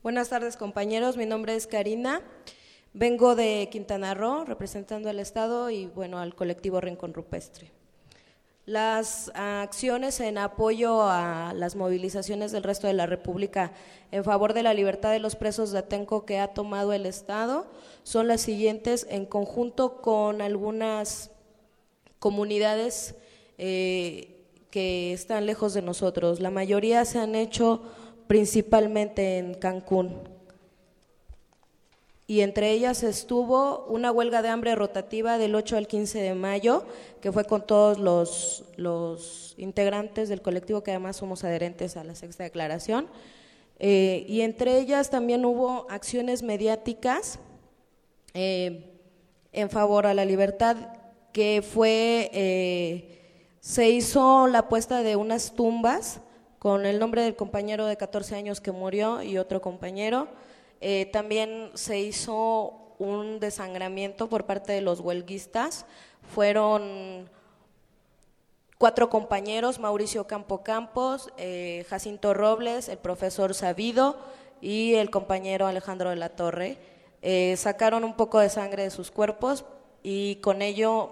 Buenas tardes, compañeros. Mi nombre es Karina. Vengo de Quintana Roo, representando al Estado y, bueno, al colectivo Rincón Rupestre. Las acciones en apoyo a las movilizaciones del resto de la República en favor de la libertad de los presos de Atenco que ha tomado el Estado son las siguientes, en conjunto con algunas comunidades que están lejos de nosotros. La mayoría se han hecho principalmente en Cancún, y entre ellas estuvo una huelga de hambre rotativa del 8 al 15 de mayo, que fue con todos los integrantes del colectivo, que además somos adherentes a la Sexta Declaración, y entre ellas también hubo acciones mediáticas en favor a la libertad, que se hizo la puesta de unas tumbas con el nombre del compañero de 14 años que murió y otro compañero. También se hizo un desangramiento por parte de los huelguistas. Fueron 4 compañeros: Mauricio Campo Campos, Jacinto Robles, el profesor Sabido y el compañero Alejandro de la Torre. Sacaron un poco de sangre de sus cuerpos y con ello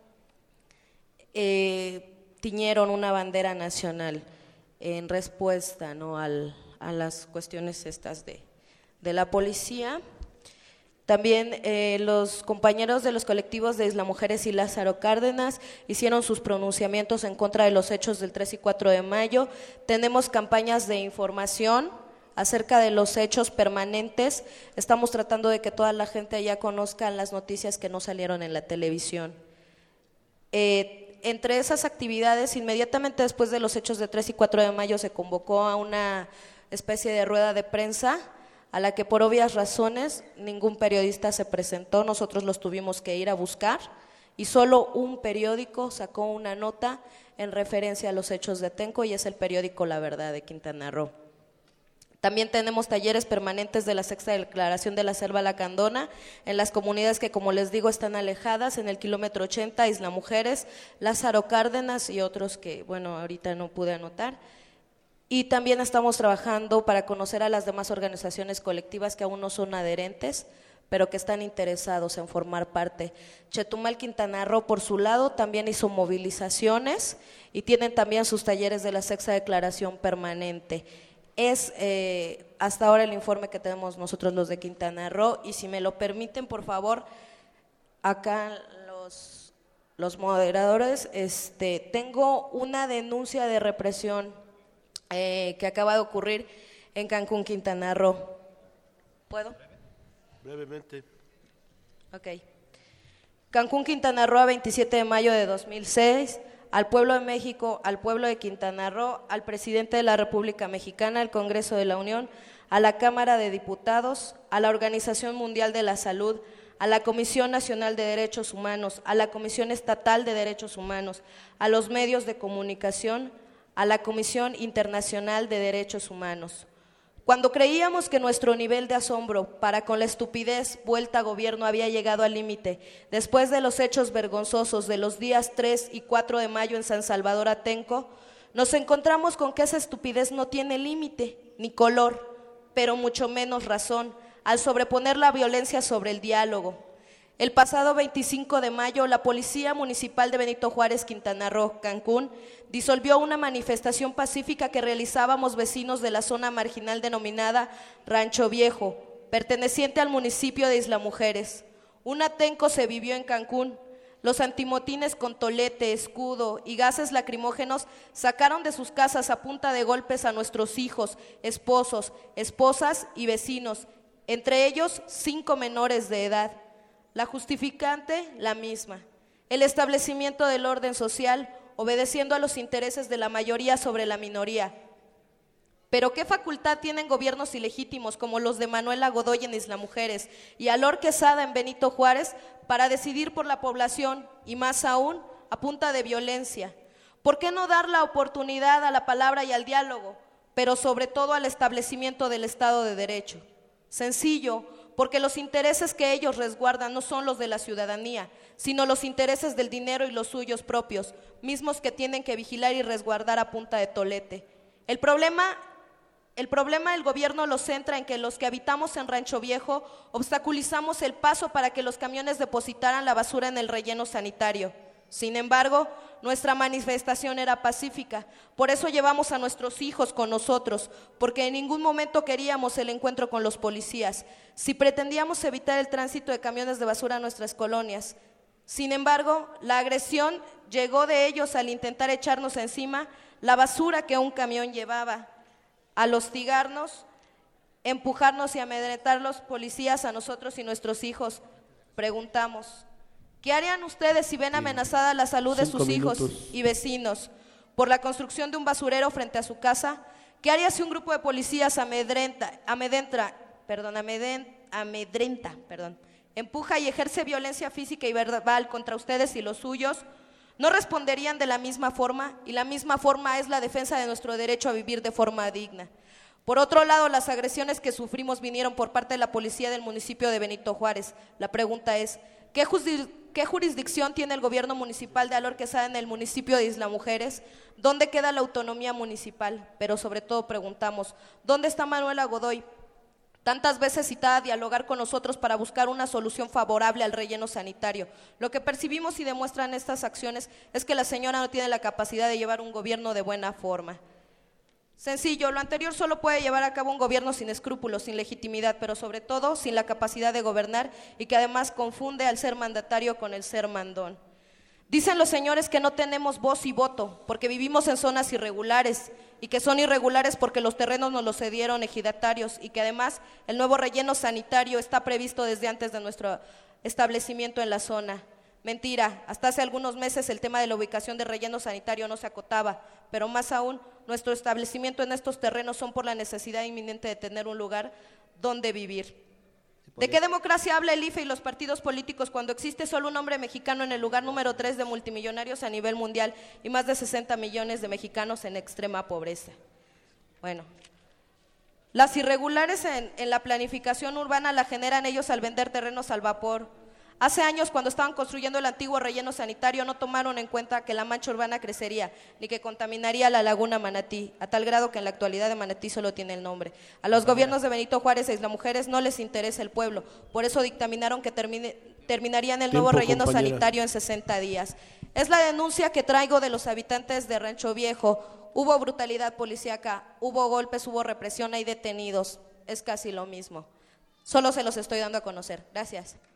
tiñeron una bandera nacional en respuesta, ¿no?, a las cuestiones estas de la policía. También los compañeros de los colectivos de Isla Mujeres y Lázaro Cárdenas hicieron sus pronunciamientos en contra de los hechos del 3 y 4 de mayo. Tenemos campañas de información acerca de los hechos permanentes. Estamos tratando de que toda la gente ya conozca las noticias que no salieron en la televisión. Entre esas actividades, inmediatamente después de los hechos de 3 y 4 de mayo se convocó a una especie de rueda de prensa a la que por obvias razones ningún periodista se presentó. Nosotros los tuvimos que ir a buscar y solo un periódico sacó una nota en referencia a los hechos de Atenco, y es el periódico La Verdad de Quintana Roo. También tenemos talleres permanentes de la Sexta Declaración de la Selva Lacandona en las comunidades que, como les digo, están alejadas, en el kilómetro 80, Isla Mujeres, Lázaro Cárdenas y otros que, bueno, ahorita no pude anotar. Y también estamos trabajando para conocer a las demás organizaciones colectivas que aún no son adherentes, pero que están interesados en formar parte. Chetumal, Quintana Roo, por su lado, también hizo movilizaciones y tienen también sus talleres de la Sexta Declaración permanente. Es hasta ahora el informe que tenemos nosotros los de Quintana Roo, y si me lo permiten, por favor, acá los moderadores, tengo una denuncia de represión que acaba de ocurrir en Cancún, Quintana Roo. ¿Puedo? Brevemente. Ok. Cancún, Quintana Roo, a 27 de mayo de 2006. Al pueblo de México, al pueblo de Quintana Roo, al presidente de la República Mexicana, al Congreso de la Unión, a la Cámara de Diputados, a la Organización Mundial de la Salud, a la Comisión Nacional de Derechos Humanos, a la Comisión Estatal de Derechos Humanos, a los medios de comunicación, a la Comisión Internacional de Derechos Humanos. Cuando creíamos que nuestro nivel de asombro para con la estupidez vuelta a gobierno había llegado al límite, después de los hechos vergonzosos de los días 3 y 4 de mayo en San Salvador Atenco, nos encontramos con que esa estupidez no tiene límite ni color, pero mucho menos razón, al sobreponer la violencia sobre el diálogo. El pasado 25 de mayo, la Policía Municipal de Benito Juárez, Quintana Roo, Cancún, disolvió una manifestación pacífica que realizábamos vecinos de la zona marginal denominada Rancho Viejo, perteneciente al municipio de Isla Mujeres. Un Atenco se vivió en Cancún. Los antimotines con tolete, escudo y gases lacrimógenos sacaron de sus casas a punta de golpes a nuestros hijos, esposos, esposas y vecinos, entre ellos 5 menores de edad. La justificante, la misma: el establecimiento del orden social, obedeciendo a los intereses de la mayoría sobre la minoría. Pero ¿qué facultad tienen gobiernos ilegítimos como los de Manuela Godoy en Isla Mujeres y Alor Quesada en Benito Juárez para decidir por la población, y más aún a punta de violencia? ¿Por qué no dar la oportunidad a la palabra y al diálogo, pero sobre todo al establecimiento del Estado de Derecho? Sencillo, porque los intereses que ellos resguardan no son los de la ciudadanía, sino los intereses del dinero y los suyos propios, mismos que tienen que vigilar y resguardar a punta de tolete. El problema El problema del gobierno lo centra en que los que habitamos en Rancho Viejo obstaculizamos el paso para que los camiones depositaran la basura en el relleno sanitario. Sin embargo, nuestra manifestación era pacífica, por eso llevamos a nuestros hijos con nosotros, porque en ningún momento queríamos el encuentro con los policías, si pretendíamos evitar el tránsito de camiones de basura a nuestras colonias. Sin embargo, la agresión llegó de ellos al intentar echarnos encima la basura que un camión llevaba, al hostigarnos, empujarnos y amedrentar los policías a nosotros y nuestros hijos. Preguntamos, ¿qué harían ustedes si ven amenazada la salud de sus hijos y vecinos por la construcción de un basurero frente a su casa? ¿Qué haría si un grupo de policías empuja y ejerce violencia física y verbal contra ustedes y los suyos? ¿No responderían de la misma forma? Y la misma forma es la defensa de nuestro derecho a vivir de forma digna. Por otro lado, las agresiones que sufrimos vinieron por parte de la policía del municipio de Benito Juárez. La pregunta es, ¿qué jurisdicción tiene el gobierno municipal de Alor Quesada en el municipio de Isla Mujeres? ¿Dónde queda la autonomía municipal? Pero sobre todo preguntamos, ¿dónde está Manuela Godoy? Tantas veces citada a dialogar con nosotros para buscar una solución favorable al relleno sanitario. Lo que percibimos y demuestran estas acciones es que la señora no tiene la capacidad de llevar un gobierno de buena forma. Sencillo, lo anterior solo puede llevar a cabo un gobierno sin escrúpulos, sin legitimidad, pero sobre todo sin la capacidad de gobernar y que además confunde al ser mandatario con el ser mandón. Dicen los señores que no tenemos voz y voto porque vivimos en zonas irregulares y que son irregulares porque los terrenos nos los cedieron ejidatarios y que además el nuevo relleno sanitario está previsto desde antes de nuestro establecimiento en la zona. Mentira, hasta hace algunos meses el tema de la ubicación de relleno sanitario no se acotaba, pero más aún, nuestro establecimiento en estos terrenos son por la necesidad inminente de tener un lugar donde vivir. ¿De qué democracia habla el IFE y los partidos políticos cuando existe solo un hombre mexicano en el lugar número 3 de multimillonarios a nivel mundial y más de 60 millones de mexicanos en extrema pobreza? Bueno, las irregulares en la planificación urbana la generan ellos al vender terrenos al vapor. Hace años, cuando estaban construyendo el antiguo relleno sanitario, no tomaron en cuenta que la mancha urbana crecería, ni que contaminaría la laguna Manatí, a tal grado que en la actualidad de Manatí solo tiene el nombre. A los gobiernos de Benito Juárez e Isla Mujeres no les interesa el pueblo, por eso dictaminaron que terminarían el nuevo relleno sanitario en 60 días. Es la denuncia que traigo de los habitantes de Rancho Viejo. Hubo brutalidad policíaca, hubo golpes, hubo represión, hay detenidos, es casi lo mismo. Solo se los estoy dando a conocer. Gracias.